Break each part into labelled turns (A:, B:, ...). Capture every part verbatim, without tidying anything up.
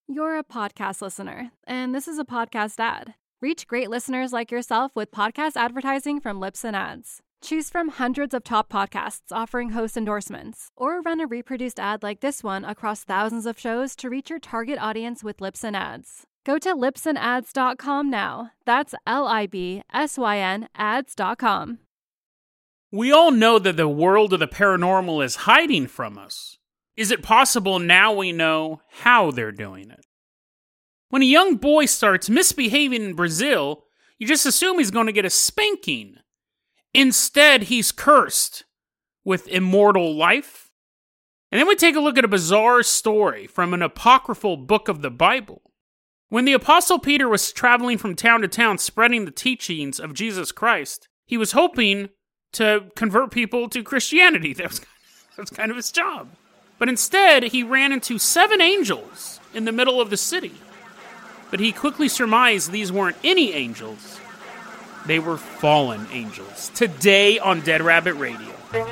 A: You're a podcast listener, and this is a podcast ad. Reach great listeners like yourself with podcast advertising from Libsyn Ads. Choose from hundreds of top podcasts offering host endorsements, or run a reproduced ad like this one across thousands of shows to reach your target audience with Libsyn Ads. Go to libsyn ads dot com now. That's L I B S Y N ads dot com.
B: We all know that the world of the paranormal is hiding from us. Is it possible now we know how they're doing it? When a young boy starts misbehaving in Brazil, you just assume he's going to get a spanking. Instead, he's cursed with immortal life. And then we take a look at a bizarre story from an apocryphal book of the Bible. When the Apostle Peter was traveling from town to town spreading the teachings of Jesus Christ, he was hoping to convert people to Christianity. That was, that was kind of his job. But instead, he ran into seven angels in the middle of the city. But he quickly surmised these weren't any angels. They were fallen angels. Today on Dead Rabbit Radio.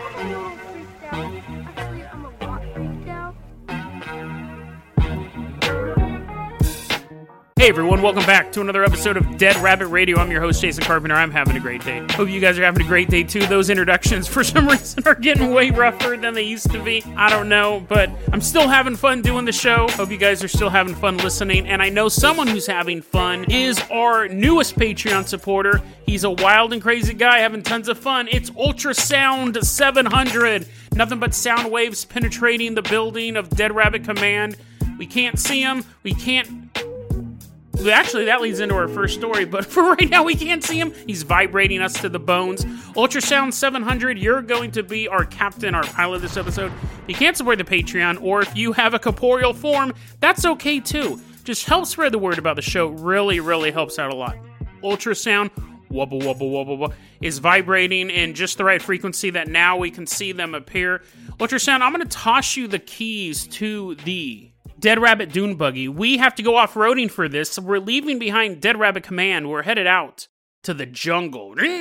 B: Hey everyone, welcome back to another episode of Dead Rabbit Radio. I'm your host, Jason Carpenter. I'm having a great day. Hope you guys are having a great day too. Those introductions, for some reason, are getting way rougher than they used to be. I don't know, but I'm still having fun doing the show. Hope you guys are still having fun listening. And I know someone who's having fun is our newest Patreon supporter. He's a wild and crazy guy having tons of fun. It's Ultrasound seven hundred. Nothing but sound waves penetrating the building of Dead Rabbit Command. We can't see him. We can't... Actually, that leads into our first story, but for right now, we can't see him. He's vibrating us to the bones. Ultrasound seven hundred, you're going to be our captain, our pilot this episode. If you can't support the Patreon, or if you have a corporeal form, that's okay too. Just help spread the word about the show. Really, really helps out a lot. Ultrasound, wubba, wubba, wubba, wubba, is vibrating in just the right frequency that now we can see them appear. Ultrasound, I'm going to toss you the keys to the Dead Rabbit Dune Buggy. We have to go off-roading for this, so we're leaving behind Dead Rabbit Command. We're headed out to the jungle. Dead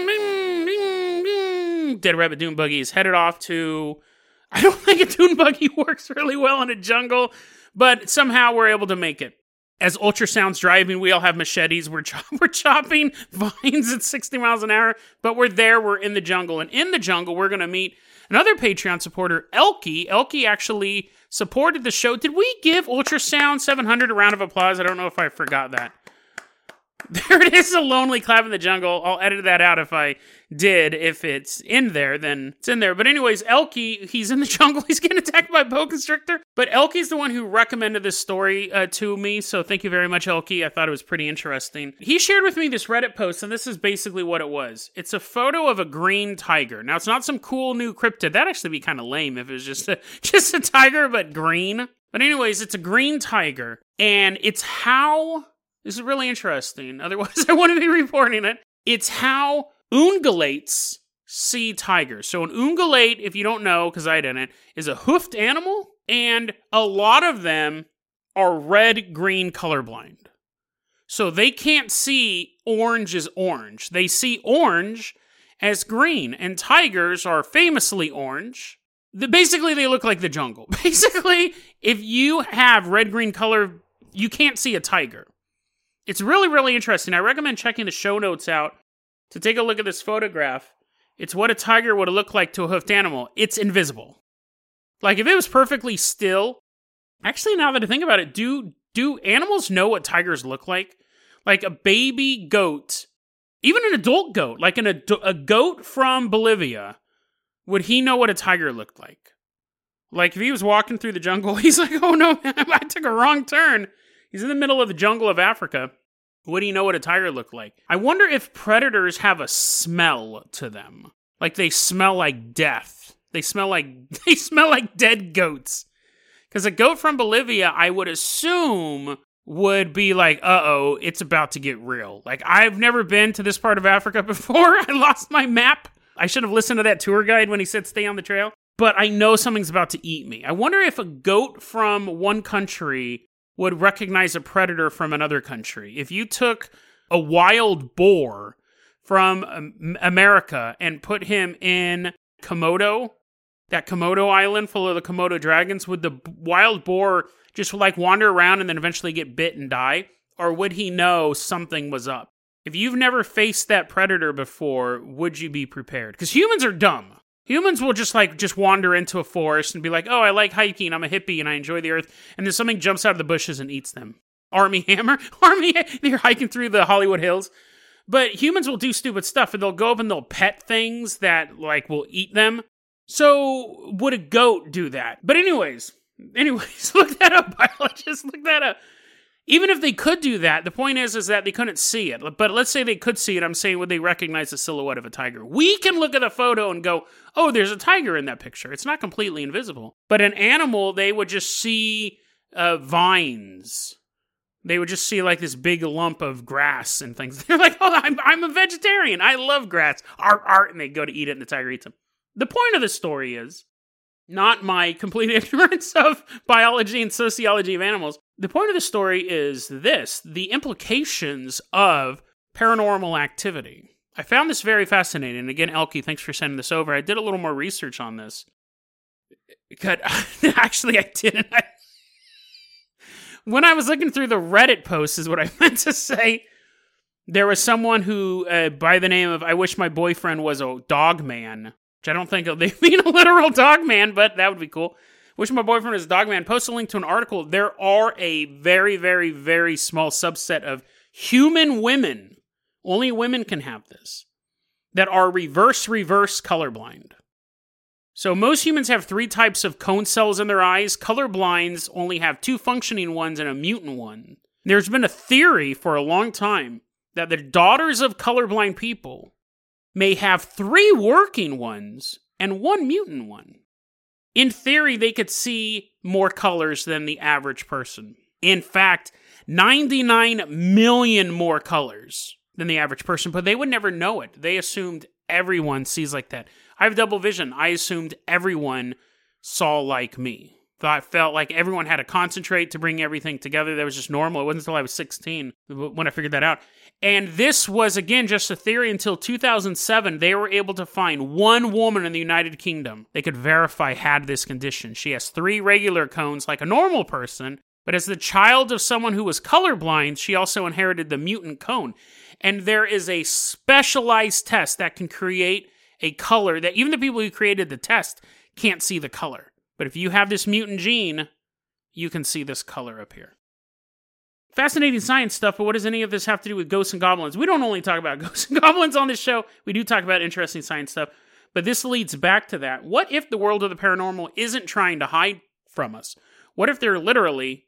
B: Rabbit Dune Buggy is headed off to... I don't think a Dune Buggy works really well in a jungle, but somehow we're able to make it. As Ultrasound's driving, we all have machetes. We're, cho- we're chopping vines at sixty miles an hour, but we're there. We're in the jungle. And in the jungle, we're going to meet another Patreon supporter, Elkie. Elkie actually supported the show. Did we give Ultrasound seven hundred a round of applause? I don't know if I forgot that. There it is, a lonely clap in the jungle. I'll edit that out if I did. If it's in there, then it's in there. But anyways, Elkie, he's in the jungle. He's getting attacked by a boa constrictor. But Elkie's the one who recommended this story uh, to me. So thank you very much, Elkie. I thought it was pretty interesting. He shared with me this Reddit post, and this is basically what it was. It's a photo of a green tiger. Now, it's not some cool new cryptid. That'd actually be kind of lame if it was just a, just a tiger, but green. But anyways, it's a green tiger. And it's how... This is really interesting. Otherwise, I wouldn't be reporting it. It's how ungulates see tigers. So an ungulate, if you don't know, because I didn't, is a hoofed animal. And a lot of them are red-green colorblind. So they can't see orange as orange. They see orange as green. And tigers are famously orange. The, basically, they look like the jungle. Basically, if you have red-green color, you can't see a tiger. It's really, really interesting. I recommend checking the show notes out to take a look at this photograph. It's what a tiger would look like to a hoofed animal. It's invisible. Like, if it was perfectly still... Actually, now that I think about it, do do animals know what tigers look like? Like, a baby goat, even an adult goat, like an ad- a goat from Bolivia, would he know what a tiger looked like? Like, if he was walking through the jungle, he's like, oh no, man, I took a wrong turn. He's in the middle of the jungle of Africa. Would he know what a tiger looked like? I wonder if predators have a smell to them. Like they smell like death. They smell like they smell like dead goats. Because a goat from Bolivia, I would assume, would be like, uh-oh, it's about to get real. Like, I've never been to this part of Africa before. I lost my map. I should have listened to that tour guide when he said stay on the trail. But I know something's about to eat me. I wonder if a goat from one country would recognize a predator from another country. If you took a wild boar from um, America and put him in Komodo, that Komodo island full of the Komodo dragons, would the wild boar just like wander around and then eventually get bit and die? Or would he know something was up? If you've never faced that predator before, would you be prepared? Because humans are dumb. Humans will just like just wander into a forest and be like, oh, I like hiking, I'm a hippie, and I enjoy the earth, and then something jumps out of the bushes and eats them. Army Hammer? Army They're hiking through the Hollywood Hills. But humans will do stupid stuff, and they'll go up and they'll pet things that like will eat them. So would a goat do that? But anyways, anyways, look that up, biologists, look that up. Even if they could do that, the point is, is that they couldn't see it. But let's say they could see it. I'm saying, would they recognize the silhouette of a tiger? We can look at the photo and go, oh, there's a tiger in that picture. It's not completely invisible. But an animal, they would just see uh, vines. They would just see like this big lump of grass and things. They're like, oh, I'm, I'm a vegetarian. I love grass. Art, art. And they go to eat it and the tiger eats them. The point of the story is not my complete ignorance of biology and sociology of animals. The point of the story is this, the implications of paranormal activity. I found this very fascinating. Again, Elke, thanks for sending this over. I did a little more research on this. God, actually, I didn't. I, when I was looking through the Reddit posts is what I meant to say. There was someone who, uh, by the name of, I wish my boyfriend was a dog man, which I don't think they mean a literal dog man, but that would be cool. Wish my boyfriend was a dog man. Post a link to an article. There are a very, very, very small subset of human women, only women can have this, that are reverse, reverse colorblind. So most humans have three types of cone cells in their eyes. Colorblind only have two functioning ones and a mutant one. There's been a theory for a long time that the daughters of colorblind people may have three working ones and one mutant one. In theory, they could see more colors than the average person. In fact, ninety-nine million more colors than the average person, but they would never know it. They assumed everyone sees like that. I have double vision. I assumed everyone saw like me. Thought felt like everyone had to concentrate to bring everything together. That was just normal. It wasn't until I was sixteen when I figured that out. And this was, again, just a theory until two thousand seven. They were able to find one woman in the United Kingdom they could verify had this condition. She has three regular cones like a normal person, but as the child of someone who was colorblind, she also inherited the mutant cone. And there is a specialized test that can create a color that even the people who created the test can't see the color. But if you have this mutant gene, you can see this color appear. Fascinating science stuff, but what does any of this have to do with ghosts and goblins? We don't only talk about ghosts and goblins on this show. We do talk about interesting science stuff. But this leads back to that. What if the world of the paranormal isn't trying to hide from us? What if they're literally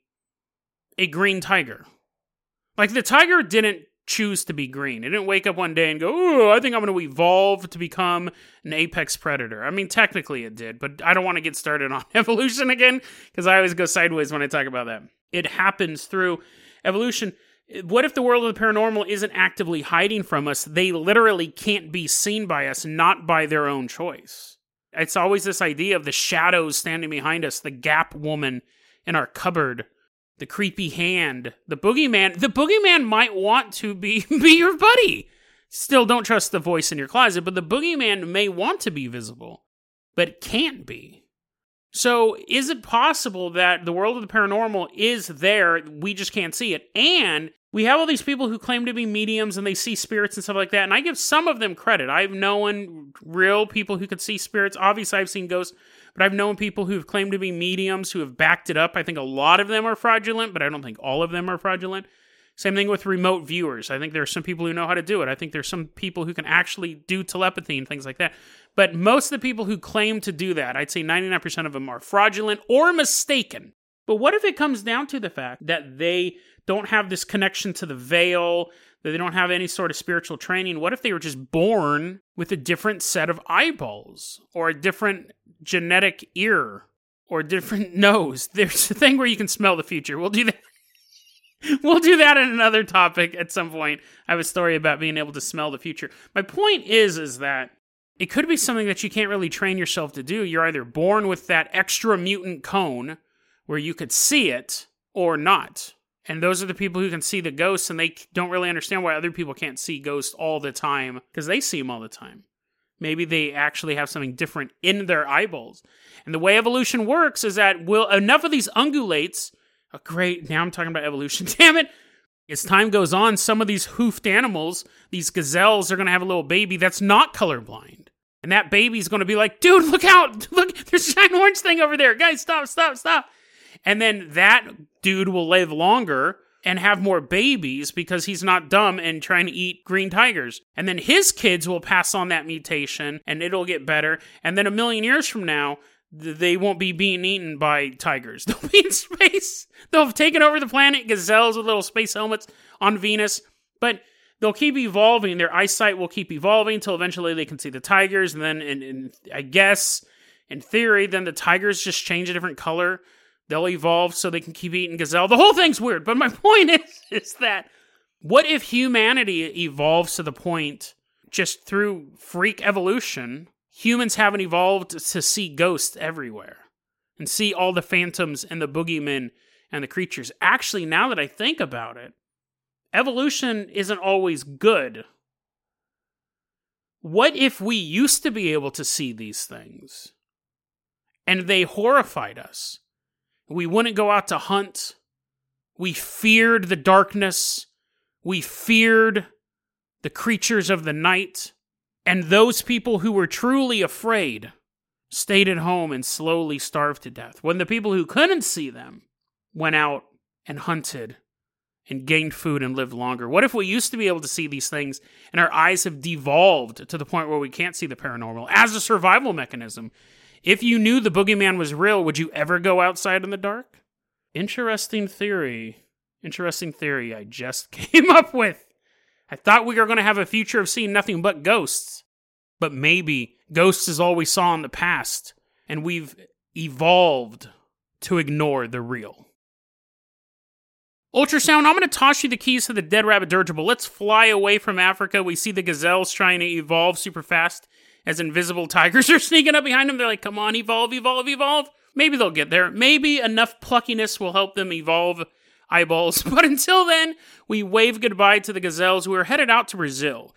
B: a green tiger? Like, the tiger didn't choose to be green. It didn't wake up one day and go, oh, I think I'm going to evolve to become an apex predator. I mean, technically it did, but I don't want to get started on evolution again, because I always go sideways when I talk about that. It happens through evolution. What if the world of the paranormal isn't actively hiding from us? They literally can't be seen by us, not by their own choice. It's always this idea of the shadows standing behind us, the gap woman in our cupboard, the creepy hand, the boogeyman. The boogeyman might want to be, be your buddy. Still, don't trust the voice in your closet, but the boogeyman may want to be visible, but can't be. So, is it possible that the world of the paranormal is there, we just can't see it? And we have all these people who claim to be mediums and they see spirits and stuff like that, and I give some of them credit. I've known real people who could see spirits. Obviously, I've seen ghosts, but I've known people who have claimed to be mediums who have backed it up. I think a lot of them are fraudulent, but I don't think all of them are fraudulent. Same thing with remote viewers. I think there are some people who know how to do it. I think there's some people who can actually do telepathy and things like that. But most of the people who claim to do that, I'd say ninety-nine percent of them are fraudulent or mistaken. But what if it comes down to the fact that they don't have this connection to the veil, that they don't have any sort of spiritual training? What if they were just born with a different set of eyeballs, or a different genetic ear, or a different nose? There's a thing where you can smell the future. We'll do that. We'll do that in another topic at some point. I have a story about being able to smell the future. My point is, is that it could be something that you can't really train yourself to do. You're either born with that extra mutant cone where you could see it or not. And those are the people who can see the ghosts, and they don't really understand why other people can't see ghosts all the time, because they see them all the time. Maybe they actually have something different in their eyeballs. And the way evolution works is that will enough of these ungulates a great, now I'm talking about evolution, damn it. As time goes on, some of these hoofed animals, these gazelles, are going to have a little baby that's not colorblind. And that baby's going to be like, dude, look out. Look, there's a giant orange thing over there. Guys, stop, stop, stop. And then that dude will live longer and have more babies because he's not dumb and trying to eat green tigers. And then his kids will pass on that mutation and it'll get better. And then a million years from now, they won't be being eaten by tigers. They'll be in space. They'll have taken over the planet, gazelles with little space helmets on Venus. But they'll keep evolving. Their eyesight will keep evolving until eventually they can see the tigers. And then, in, in, I guess, in theory, then the tigers just change a different color. They'll evolve so they can keep eating gazelle. The whole thing's weird. But my point is, is that what if humanity evolves to the point, just through freak evolution, humans haven't evolved to see ghosts everywhere and see all the phantoms and the boogeymen and the creatures? Actually, now that I think about it, evolution isn't always good. What if we used to be able to see these things and they horrified us? We wouldn't go out to hunt. We feared the darkness. We feared the creatures of the night. And those people who were truly afraid stayed at home and slowly starved to death, when the people who couldn't see them went out and hunted and gained food and lived longer. What if we used to be able to see these things and our eyes have devolved to the point where we can't see the paranormal as a survival mechanism? If you knew the boogeyman was real, would you ever go outside in the dark? Interesting theory. Interesting theory I just came up with. I thought we were going to have a future of seeing nothing but ghosts. But maybe ghosts is all we saw in the past, and we've evolved to ignore the real. Ultrasound, I'm going to toss you the keys to the dead rabbit dirigible. Let's fly away from Africa. We see the gazelles trying to evolve super fast as invisible tigers are sneaking up behind them. They're like, come on, evolve, evolve, evolve. Maybe they'll get there. Maybe enough pluckiness will help them evolve eyeballs. But until then, we wave goodbye to the gazelles who are headed out to Brazil.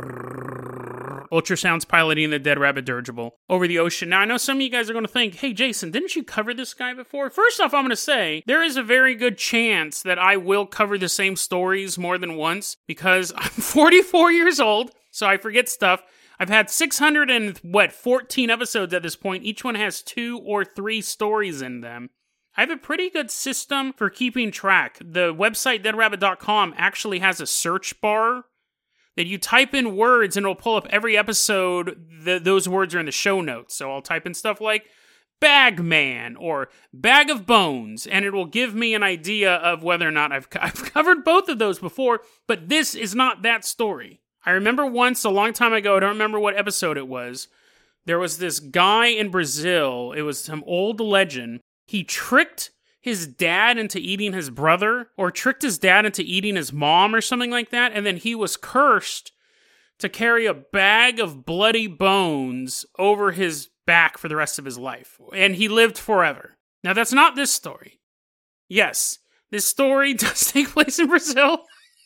B: Brrr. Ultrasound's piloting the dead rabbit dirigible over the ocean. Now, I know some of you guys are going to think, hey, Jason, didn't you cover this guy before? First off, I'm going to say, there is a very good chance that I will cover the same stories more than once, because I'm forty-four years old, so I forget stuff. I've had six hundred and, what, fourteen episodes at this point. Each one has two or three stories in them. I have a pretty good system for keeping track. The website dead rabbit dot com actually has a search bar that you type in words and it'll pull up every episode. The, those words are in the show notes. So I'll type in stuff like Bagman or Bag of Bones, and it will give me an idea of whether or not I've, I've covered both of those before, but this is not that story. I remember once, a long time ago, I don't remember what episode it was, there was this guy in Brazil, it was some old legend, he tricked his dad into eating his brother, or tricked his dad into eating his mom, or something like that, and then he was cursed to carry a bag of bloody bones over his back for the rest of his life, and he lived forever. Now, that's not this story. Yes, this story does take place in Brazil.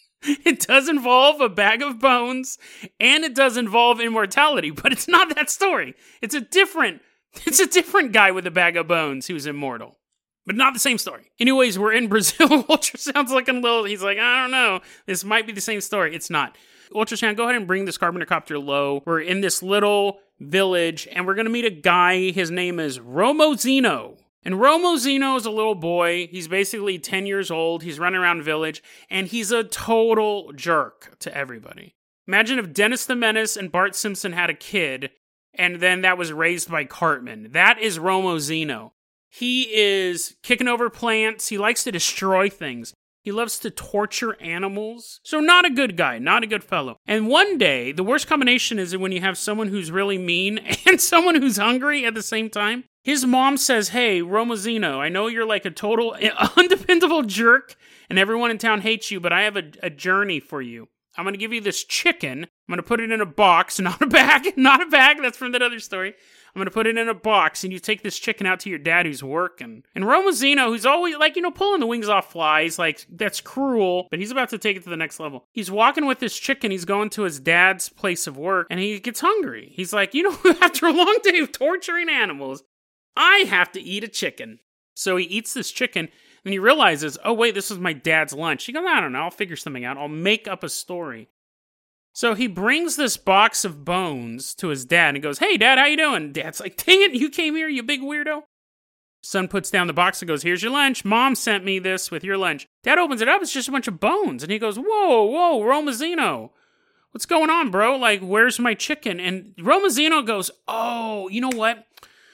B: It does involve a bag of bones, and it does involve immortality, but it's not that story. It's a different, it's a different guy with a bag of bones who's immortal, but not the same story. Anyways, we're in Brazil. Ultrasound's looking a little, he's like, I don't know, this might be the same story. It's not. Ultrasound, go ahead and bring this carbonocopter low. We're in this little village, and we're going to meet a guy. His name is Romozino. And Romozino is a little boy. He's basically ten years old. He's running around the village, and he's a total jerk to everybody. Imagine if Dennis the Menace and Bart Simpson had a kid, and then that was raised by Cartman. That is Romozino. He is kicking over plants. He likes to destroy things. He loves to torture animals. So not a good guy, not a good fellow. And one day, the worst combination is when you have someone who's really mean and someone who's hungry at the same time. His mom says, hey, Romozino, I know you're like a total undependable jerk and everyone in town hates you, but I have a, a journey for you. I'm going to give you this chicken. I'm going to put it in a box, not a bag, not a bag. That's from that other story. I'm going to put it in a box, and you take this chicken out to your dad who's working. And Romozino, who's always, like, you know, pulling the wings off flies, like, that's cruel, but he's about to take it to the next level. He's walking with this chicken, he's going to his dad's place of work, and he gets hungry. He's like, you know, after a long day of torturing animals, I have to eat a chicken. So he eats this chicken. And he realizes, oh, wait, this is my dad's lunch. He goes, I don't know, I'll figure something out. I'll make up a story. So he brings this box of bones to his dad and he goes, hey, Dad, how you doing? Dad's like, dang it, you came here, you big weirdo. Son puts down the box and goes, here's your lunch. Mom sent me this with your lunch. Dad opens it up, it's just a bunch of bones. And he goes, whoa, whoa, Romazino. What's going on, bro? Like, where's my chicken? And Romazino goes, oh, you know what?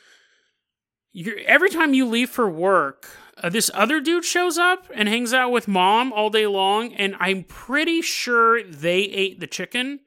B: You're, every time you leave for work, uh, this other dude shows up and hangs out with Mom all day long, and I'm pretty sure they ate the chicken.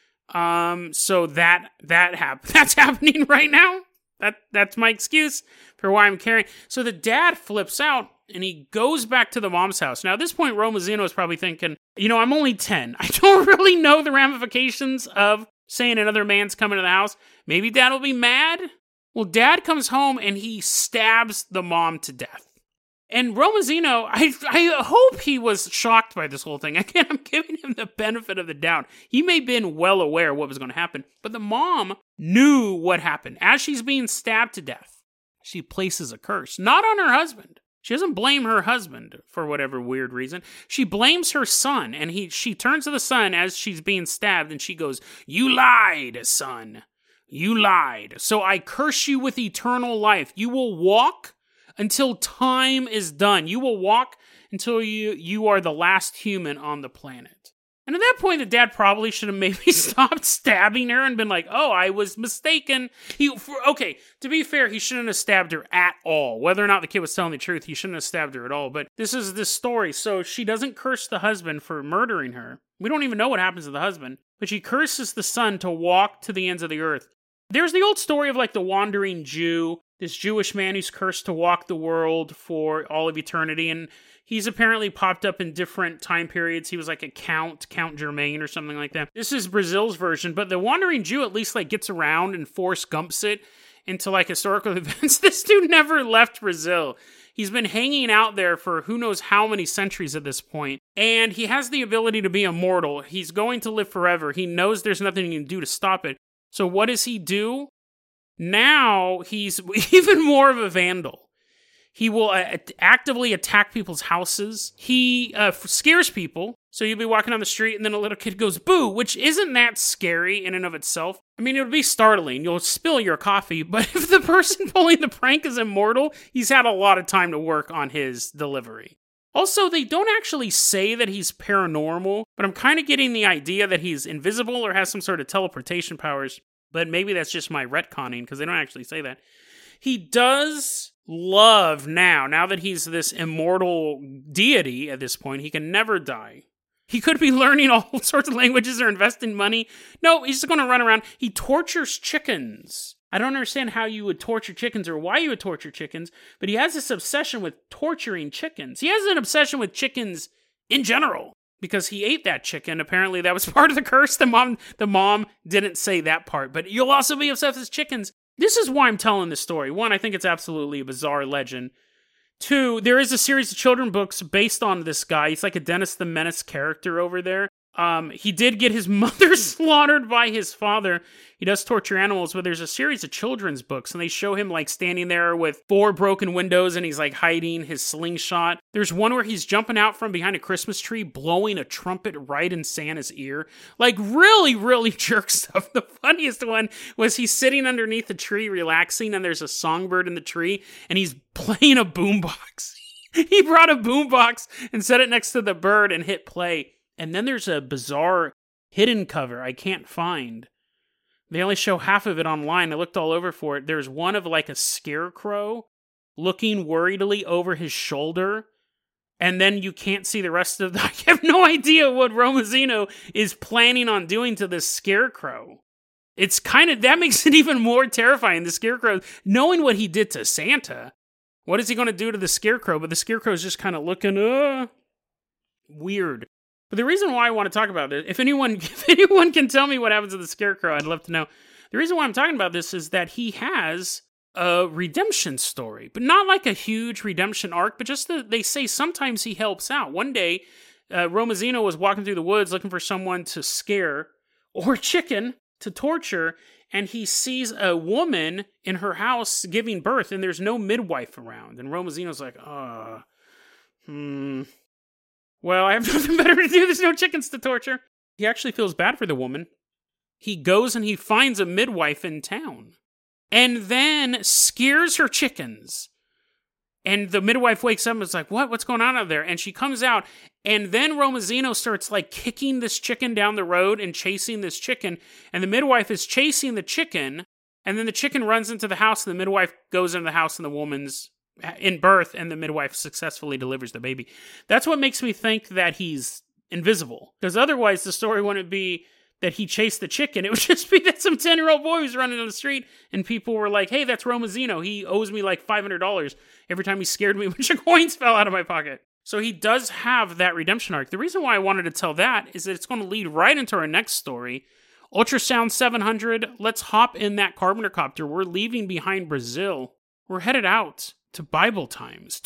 B: Um, so that that hap- that's happening right now. That that's my excuse for why I'm carrying. So the dad flips out and he goes back to the mom's house. Now, at this point, Romazino is probably thinking, you know, I'm only ten. I don't really know the ramifications of saying another man's coming to the house. Maybe Dad will be mad. Well, Dad comes home and he stabs the mom to death. And Romazino, I I hope he was shocked by this whole thing. Again, I'm giving him the benefit of the doubt. He may have been well aware of what was going to happen, but the mom knew what happened. As she's being stabbed to death, she places a curse, not on her husband. She doesn't blame her husband for whatever weird reason. She blames her son, and he she turns to the son as she's being stabbed, and she goes, you lied, son. You lied. So I curse you with eternal life. You will walk until time is done. You will walk until you, you are the last human on the planet. And at that point, the dad probably should have maybe stopped stabbing her and been like, oh, I was mistaken. He, for, okay, to be fair, he shouldn't have stabbed her at all. Whether or not the kid was telling the truth, he shouldn't have stabbed her at all. But this is this story. So she doesn't curse the husband for murdering her. We don't even know what happens to the husband. But she curses the son to walk to the ends of the earth. There's the old story of like the wandering Jew, this Jewish man who's cursed to walk the world for all of eternity, and he's apparently popped up in different time periods. He was like a count, Count Germain or something like that. This is Brazil's version, but the wandering Jew at least like gets around and Forrest Gumps it into like historical events. This dude never left Brazil. He's been hanging out there for who knows how many centuries at this point, and he has the ability to be immortal. He's going to live forever. He knows there's nothing he can do to stop it. So what does he do? Now he's even more of a vandal. He will uh, actively attack people's houses. He uh, scares people. So you'll be walking down the street and then a little kid goes, boo, which isn't that scary in and of itself. I mean, it would be startling. You'll spill your coffee, but if the person pulling the prank is immortal, he's had a lot of time to work on his delivery. Also, they don't actually say that he's paranormal, but I'm kind of getting the idea that he's invisible or has some sort of teleportation powers, but maybe that's just my retconning, because they don't actually say that. He does love now, now that he's this immortal deity at this point, he can never die. He could be learning all sorts of languages or investing money. No, he's just going to run around. He tortures chickens. I don't understand how you would torture chickens or why you would torture chickens, but he has this obsession with torturing chickens. He has an obsession with chickens in general because he ate that chicken. Apparently that was part of the curse. The mom, the mom didn't say that part, but you'll also be obsessed with chickens. This is why I'm telling this story. One, I think it's absolutely a bizarre legend. Two, there is a series of children's books based on this guy. He's like a Dennis the Menace character over there. Um, he did get his mother slaughtered by his father. He does torture animals, but there's a series of children's books, and they show him like standing there with four broken windows, and he's like hiding his slingshot. There's one where he's jumping out from behind a Christmas tree, blowing a trumpet right in Santa's ear. Like really, really jerk stuff. The funniest one was he's sitting underneath a tree relaxing, and there's a songbird in the tree, and he's playing a boombox. He brought a boombox and set it next to the bird and hit play. And then there's a bizarre hidden cover I can't find. They only show half of it online. I looked all over for it. There's one of like a scarecrow looking worriedly over his shoulder. And then you can't see the rest of the... I have no idea what Romazino is planning on doing to this scarecrow. It's kind of... That makes it even more terrifying. The scarecrow, knowing what he did to Santa, what is he going to do to the scarecrow? But the scarecrow is just kind of looking... Uh, weird. But the reason why I want to talk about it, if anyone if anyone can tell me what happens to the Scarecrow, I'd love to know. The reason why I'm talking about this is that he has a redemption story, but not like a huge redemption arc, but just that they say sometimes he helps out. One day, uh, Romazino was walking through the woods looking for someone to scare, or chicken to torture, and he sees a woman in her house giving birth, and there's no midwife around. And Romazino's like, oh... Hmm. Well, I have nothing better to do. There's no chickens to torture. He actually feels bad for the woman. He goes and he finds a midwife in town. And then scares her chickens. And the midwife wakes up and is like, what? What's going on out there? And she comes out. And then Romazino starts like kicking this chicken down the road and chasing this chicken. And the midwife is chasing the chicken. And then the chicken runs into the house. And the midwife goes into the house and the woman's in birth. And the midwife successfully delivers the baby. That's what makes me think that he's invisible. Because otherwise the story wouldn't be that he chased the chicken. It would just be that some ten-year-old boy was running on the street and people were like, hey, that's Romazino. He owes me like five hundred dollars every time he scared me. A bunch of coins fell out of my pocket. So he does have that redemption arc. The reason why I wanted to tell that is that it's going to lead right into our next story. Ultrasound seven hundred, let's hop in that Carpenter copter. We're leaving behind Brazil. We're headed out to Bible Times.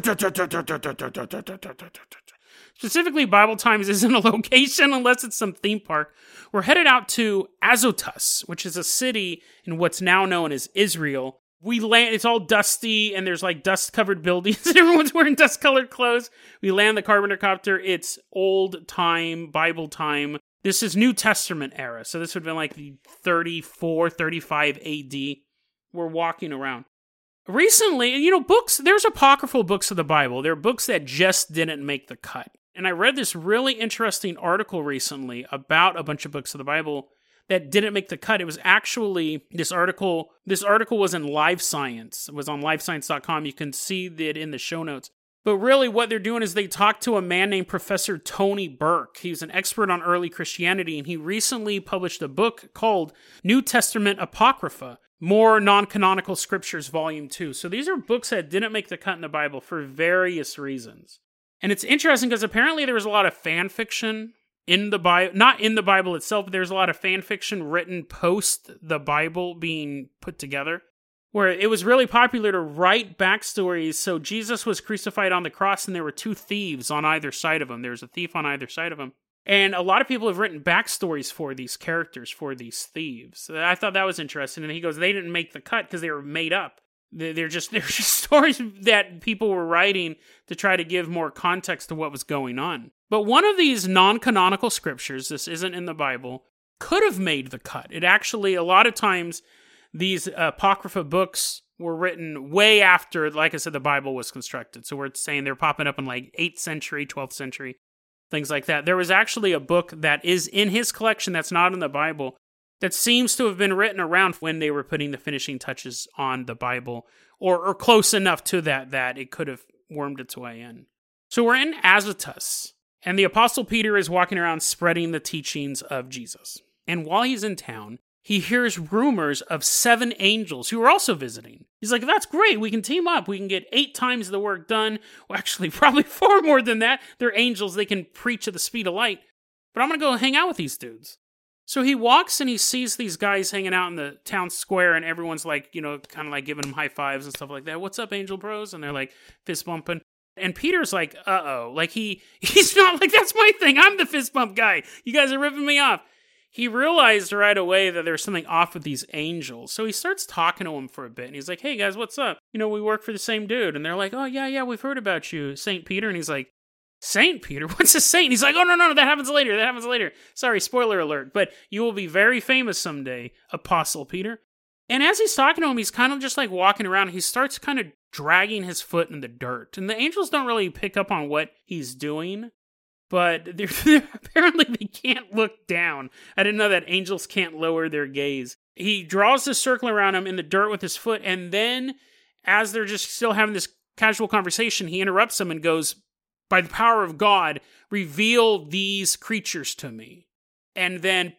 B: Specifically, Bible Times isn't a location unless it's some theme park. We're headed out to Azotus, which is a city in what's now known as Israel. We land, it's all dusty, and there's like dust-covered buildings, and everyone's wearing dust-colored clothes. We land the Carpenter copter. It's old time, Bible time. This is New Testament era, so this would have been like the thirty-four, thirty-five A D. We're walking around. Recently, you know, books, there's apocryphal books of the Bible. There are books that just didn't make the cut. And I read this really interesting article recently about a bunch of books of the Bible that didn't make the cut. It was actually, this article, this article was in Live Science. It was on live science dot com. You can see it in the show notes. But really what they're doing is they talked to a man named Professor Tony Burke. He's an expert on early Christianity, and he recently published a book called New Testament Apocrypha, More Non-Canonical Scriptures, Volume two. So these are books that didn't make the cut in the Bible for various reasons. And it's interesting because apparently there was a lot of fan fiction in the Bible, not in the Bible itself, but there's a lot of fan fiction written post the Bible being put together, where it was really popular to write backstories. So Jesus was crucified on the cross and there were two thieves on either side of him. There was a thief on either side of him. And a lot of people have written backstories for these characters, for these thieves. I thought that was interesting. And he goes, they didn't make the cut because they were made up. They're just, they're just stories that people were writing to try to give more context to what was going on. But one of these non-canonical scriptures, this isn't in the Bible, could have made the cut. It actually, a lot of times, these Apocrypha books were written way after, like I said, the Bible was constructed. So we're saying they're popping up in like eighth century, twelfth century, things like that. There was actually a book that is in his collection that's not in the Bible that seems to have been written around when they were putting the finishing touches on the Bible, or, or close enough to that that it could have wormed its way in. So we're in Azotus, and the Apostle Peter is walking around spreading the teachings of Jesus. And while he's in town, he hears rumors of seven angels who are also visiting. He's like, that's great, we can team up, we can get eight times the work done. Well, actually, probably far more than that. They're angels, they can preach at the speed of light. But I'm going to go hang out with these dudes. So he walks and he sees these guys hanging out in the town square, and everyone's like, you know, kind of like giving him high fives and stuff like that. What's up, angel bros? And they're like fist bumping. And Peter's like, uh-oh. Like he, he's not like, that's my thing. I'm the fist bump guy. You guys are ripping me off. He realized right away that there's something off with these angels. So he starts talking to them for a bit. And he's like, hey guys, what's up? You know, we work for the same dude. And they're like, oh yeah, yeah, we've heard about you, Saint Peter. And he's like, Saint Peter? What's a saint? He's like, oh, no, no, no, that happens later. That happens later. Sorry, spoiler alert. But you will be very famous someday, Apostle Peter. And as he's talking to him, he's kind of just like walking around. He starts kind of dragging his foot in the dirt. And the angels don't really pick up on what he's doing. But they're, they're, apparently they can't look down. I didn't know that angels can't lower their gaze. He draws this circle around him in the dirt with his foot. And then as they're just still having this casual conversation, he interrupts them and goes, by the power of God, reveal these creatures to me. And then,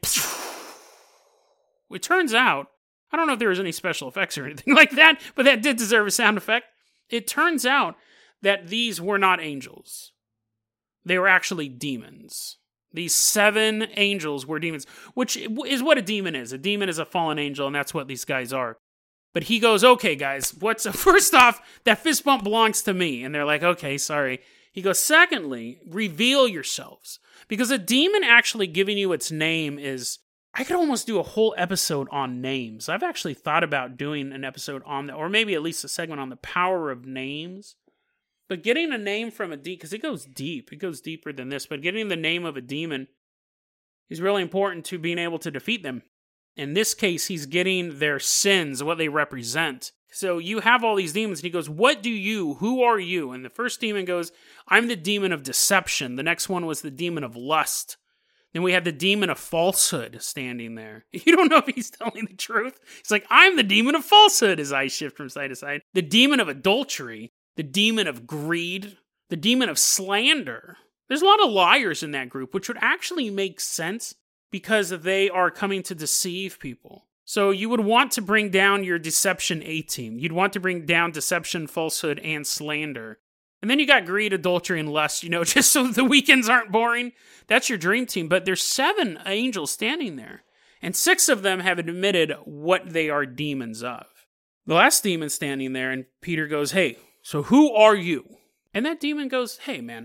B: it turns out, I don't know if there was any special effects or anything like that, but that did deserve a sound effect. It turns out that these were not angels. They were actually demons. These seven angels were demons, which is what a demon is. A demon is a fallen angel, and that's what these guys are. But he goes, okay, guys, what's first off, that fist bump belongs to me. And they're like, okay, sorry. He goes, secondly, reveal yourselves. Because a demon actually giving you its name is, I could almost do a whole episode on names. I've actually thought about doing an episode on that, or maybe at least a segment on the power of names. But getting a name from a demon, because it goes deep, it goes deeper than this, but getting the name of a demon is really important to being able to defeat them. In this case, he's getting their sins, what they represent. So you have all these demons, and he goes, what do you, who are you? And the first demon goes, I'm the demon of deception. The next one was the demon of lust. Then we have the demon of falsehood standing there. You don't know if he's telling the truth. He's like, I'm the demon of falsehood, his eyes shift from side to side. The demon of adultery, the demon of greed, the demon of slander. There's a lot of liars in that group, which would actually make sense because they are coming to deceive people. So you would want to bring down your deception A-team. You'd want to bring down deception, falsehood, and slander. And then you got greed, adultery, and lust, you know, just so the weekends aren't boring. That's your dream team. But there's seven angels standing there. And six of them have admitted what they are demons of. The last demon standing there, and Peter goes, hey, so who are you? And that demon goes, hey, man,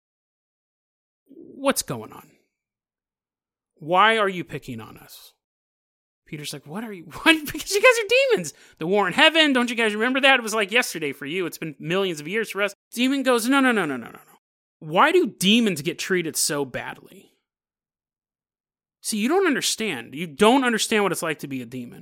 B: what's going on? Why are you picking on us? Peter's like, what are you? What? Because you guys are demons. The war in heaven. Don't you guys remember that? It was like yesterday for you. It's been millions of years for us. Demon goes, no, no, no, no, no, no, no. Why do demons get treated so badly? See, you don't understand. You don't understand what it's like to be a demon.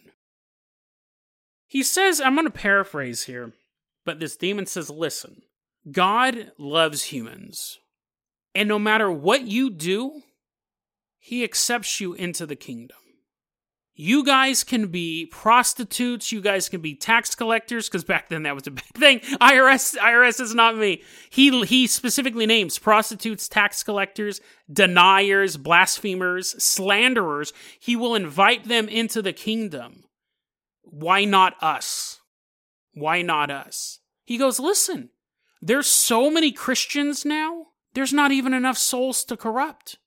B: He says, I'm going to paraphrase here, but this demon says, listen, God loves humans. And no matter what you do, he accepts you into the kingdom. You guys can be prostitutes. You guys can be tax collectors, because back then that was a big thing. I R S, I R S is not me. He he specifically names prostitutes, tax collectors, deniers, blasphemers, slanderers. He will invite them into the kingdom. Why not us? Why not us? He goes, listen, there's so many Christians now, there's not even enough souls to corrupt.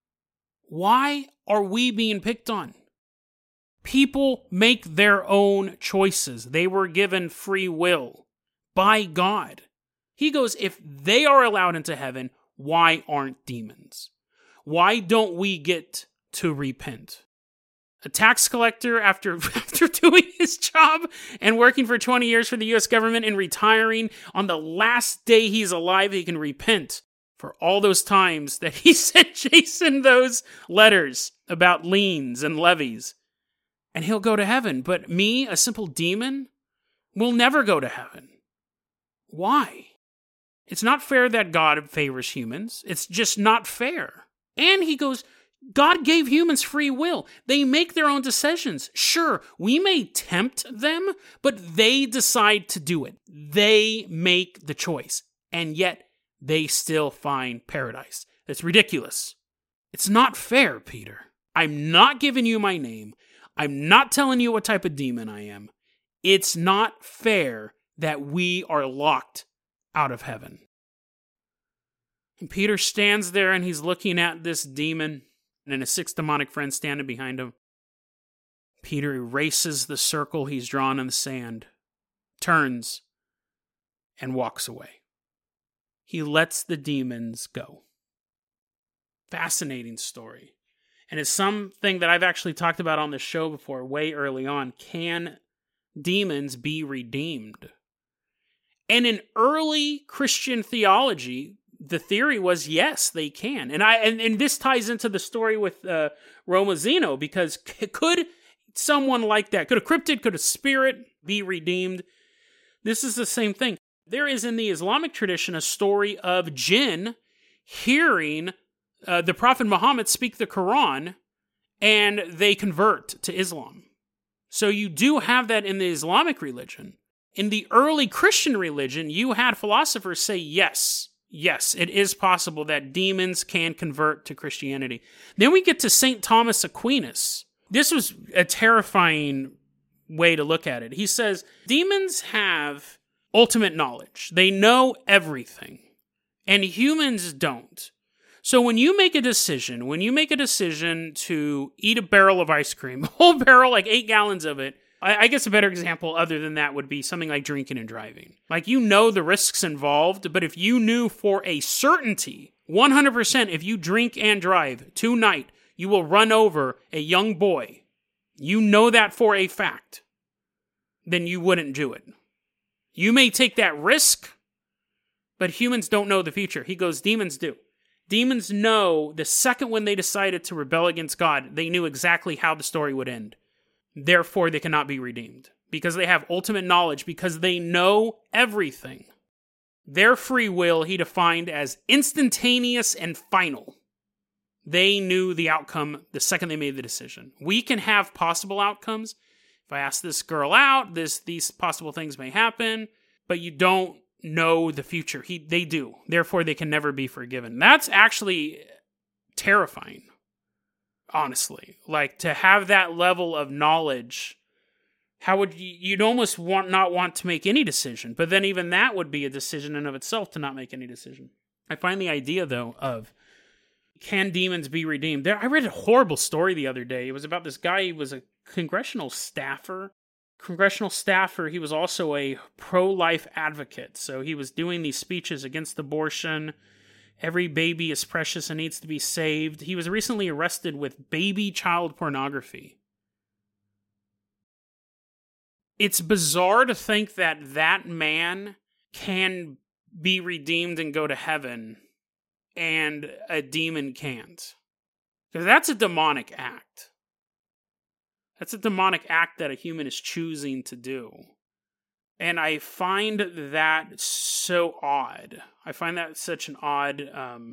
B: Why are we being picked on? People make their own choices. They were given free will by God. He goes, if they are allowed into heaven, why aren't demons? Why don't we get to repent? A tax collector, after, after doing his job and working for twenty years for the U S government and retiring, on the last day he's alive, he can repent for all those times that he sent Jason those letters about liens and levies. And he'll go to heaven. But me, a simple demon, will never go to heaven. Why? It's not fair that God favors humans. It's just not fair. And he goes, God gave humans free will. They make their own decisions. Sure, we may tempt them, but they decide to do it. They make the choice. And yet, they still find paradise. That's ridiculous. It's not fair, Peter. I'm not giving you my name. I'm not telling you what type of demon I am. It's not fair that we are locked out of heaven. And Peter stands there and he's looking at this demon and his six demonic friends standing behind him. Peter erases the circle he's drawn in the sand, turns, and walks away. He lets the demons go. Fascinating story. And it's something that I've actually talked about on the show before, way early on. Can demons be redeemed? And in early Christian theology, the theory was yes, they can. And I and, and this ties into the story with uh, Roma Zeno, because c- could someone like that, could a cryptid, could a spirit be redeemed? This is the same thing. There is in the Islamic tradition a story of jinn hearing Uh, the Prophet Muhammad speak the Quran, and they convert to Islam. So you do have that in the Islamic religion. In the early Christian religion, you had philosophers say, yes, yes, it is possible that demons can convert to Christianity. Then we get to Saint Thomas Aquinas. This was a terrifying way to look at it. He says, demons have ultimate knowledge. They know everything, and humans don't. So when you make a decision, when you make a decision to eat a barrel of ice cream, a whole barrel, like eight gallons of it, I, I guess a better example other than that would be something like drinking and driving. Like, you know the risks involved, but if you knew for a certainty, one hundred percent, if you drink and drive tonight, you will run over a young boy, you know that for a fact, then you wouldn't do it. You may take that risk, But humans don't know the future. He goes, demons do. Demons know the second when they decided to rebel against God, they knew exactly how the story would end. Therefore, they cannot be redeemed. Because they have ultimate knowledge, because they know everything. Their free will he defined as instantaneous and final. They knew the outcome the second they made the decision. We can have possible outcomes. If I ask this girl out, this these possible things may happen, but you don't know the future. He, they do. Therefore, they can never be forgiven. That's actually terrifying, honestly. Like, to have that level of knowledge, how would you, you'd almost want not want to make any decision, but then even that would be a decision in of itself to not make any decision. I find the idea, though, of can demons be redeemed? There, I read a horrible story the other day. It was about this guy. He was a congressional staffer. Congressional staffer, he was also a pro-life advocate. So he was doing these speeches against abortion. Every baby is precious and needs to be saved. He was recently arrested with baby child pornography. It's bizarre to think that that man can be redeemed and go to heaven, and a demon can't. Because that's a demonic act. That's a demonic act that a human is choosing to do. And I find that so odd. I find that such an odd um,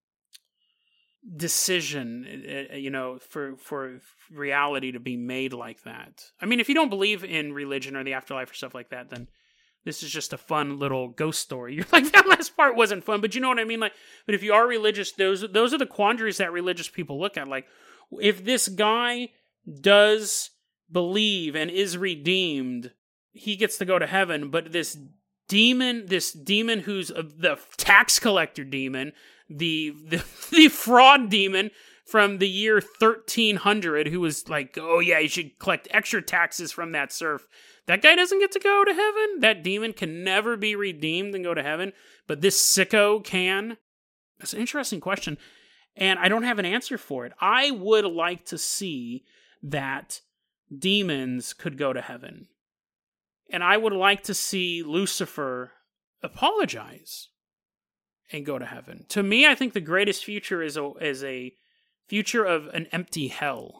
B: decision, you know, for, for reality to be made like that. I mean, if you don't believe in religion or the afterlife or stuff like that, then this is just a fun little ghost story. You're like, that last part wasn't fun, but you know what I mean? Like, but if you are religious, those those are the quandaries that religious people look at. Like, if this guy does believe and is redeemed, he gets to go to heaven, but this demon, this demon who's a, the tax collector demon, the, the the fraud demon from the year thirteen hundred, who was like, oh yeah, you should collect extra taxes from that serf. That guy doesn't get to go to heaven? That demon can never be redeemed and go to heaven, but this sicko can? That's an interesting question, and I don't have an answer for it. I would like to see that demons could go to heaven. And I would like to see Lucifer apologize and go to heaven. To me, I think the greatest future is a, is a future of an empty hell.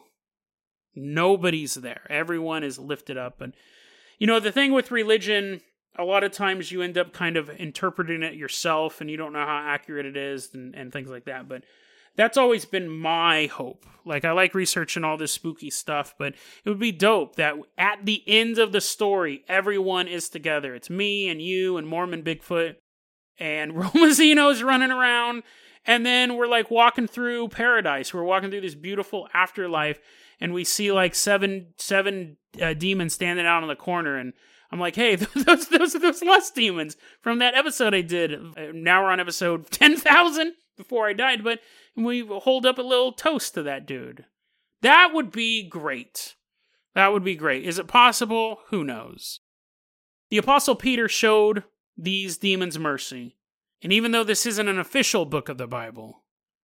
B: Nobody's there. Everyone is lifted up. And, you know, the thing with religion, a lot of times you end up kind of interpreting it yourself and you don't know how accurate it is and, and things like that. But that's always been my hope. Like, I like researching all this spooky stuff, but it would be dope that at the end of the story, everyone is together. It's me and you and Mormon Bigfoot and Romazino's running around, and then we're like walking through paradise. We're walking through this beautiful afterlife, and we see like seven seven uh, demons standing out in the corner, and I'm like, hey, those those those lust demons from that episode I did. Now we're on episode ten thousand before I died, but we hold up a little toast to that dude. That would be great. That would be great. Is it possible? Who knows? The Apostle Peter showed these demons mercy. And even though this isn't an official book of the Bible,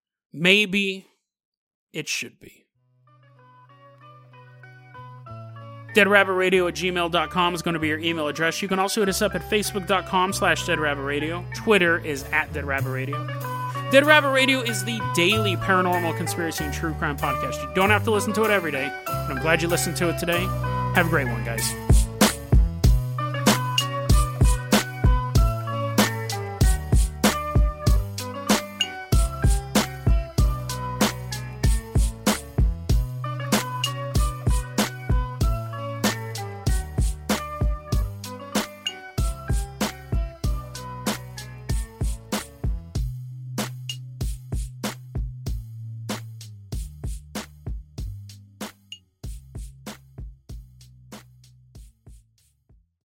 B: maybe it should be. deadrabbitradio at gmail dot com is going to be your email address. You can also hit us up at facebook dot com slash deadrabbitradio. Twitter is at deadrabbitradio. Dead Rabbit Radio is the daily paranormal conspiracy and true crime podcast. You don't have to listen to it every day, but I'm glad you listened to it today. Have a great one, guys.